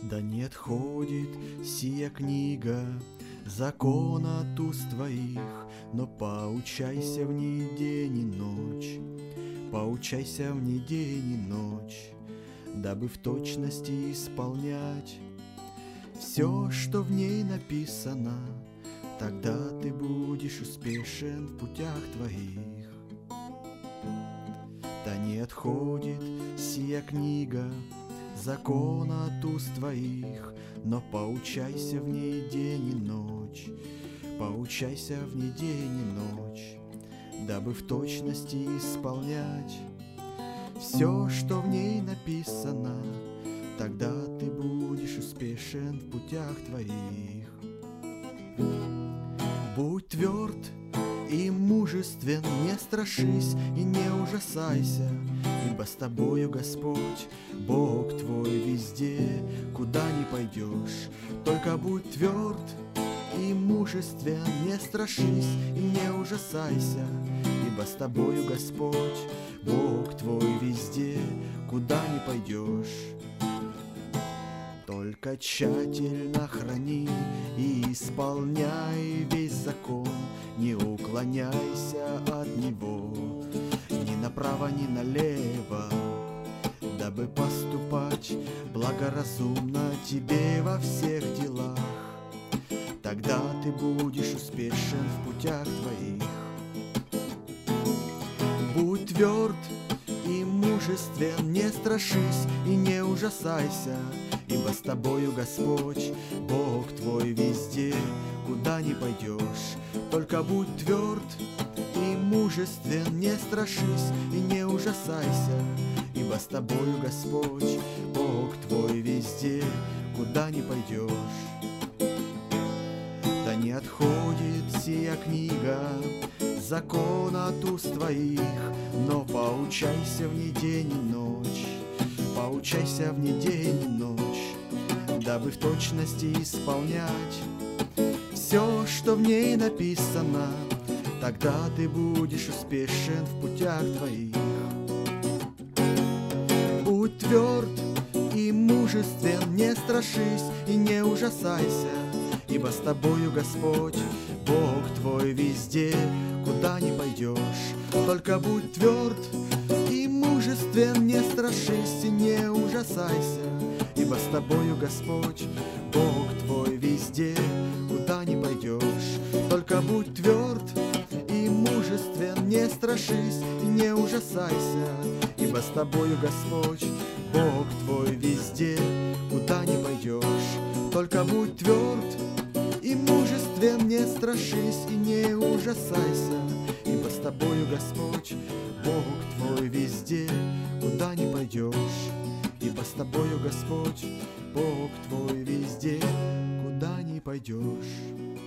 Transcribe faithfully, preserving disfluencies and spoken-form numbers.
Да не отходит сия книга закона от уст твоих, но поучайся в ней день и ночь, поучайся в ней день и ночь, дабы в точности исполнять все, что в ней написано, тогда ты будешь успешен в путях твоих. Да не отходит сия книга закона от уст твоих, но поучайся в ней день и ночь, поучайся в ней день и ночь, дабы в точности исполнять все, что в ней написано, тогда ты будешь успешен в путях твоих. Будь тверд и мужествен, не страшись и не ужасайся, ибо с тобою Господь, Бог твой везде, куда ни пойдешь. Только будь тверд и мужествен, не страшись и не ужасайся, ибо с тобою Господь, Бог твой везде, куда ни пойдешь. Только тщательно храни и исполняй весь закон, не уклоняйся от него ни направо, ни налево, дабы поступать благоразумно тебе во всех делах. Тогда ты будешь успешен в путях твоих. Будь тверд и мужествен, не страшись и не ужасайся, ибо с тобою Господь, Бог твой везде, куда ни пойдешь. Только будь тверд и мужествен, не страшись и не ужасайся, ибо с тобою Господь, Бог твой везде, куда ни пойдешь. Да не отходит сия книга закона от уст твоих, но поучайся в ней день и ночь, поучайся в ней день и ночь, дабы в точности исполнять все, что в ней написано, тогда ты будешь успешен в путях твоих. Будь тверд и мужествен, не страшись и не ужасайся, ибо с тобою Господь, Бог твой везде, куда ни пойдешь. Только будь тверд и мужествен, не страшись и не ужасайся, ибо с тобою Господь, Бог твой везде, куда ни пойдешь. Только будь тверд и мужествен, не страшись и не ужасайся, ибо с тобою Господь, Бог твой везде, куда ни пойдешь. Только будь тверд и мужествен, не страшись и не ужасайся, ибо с тобою Господь, Бог твой везде, куда ни пойдешь. Ибо с тобою Господь, Бог твой везде, куда ни пойдешь.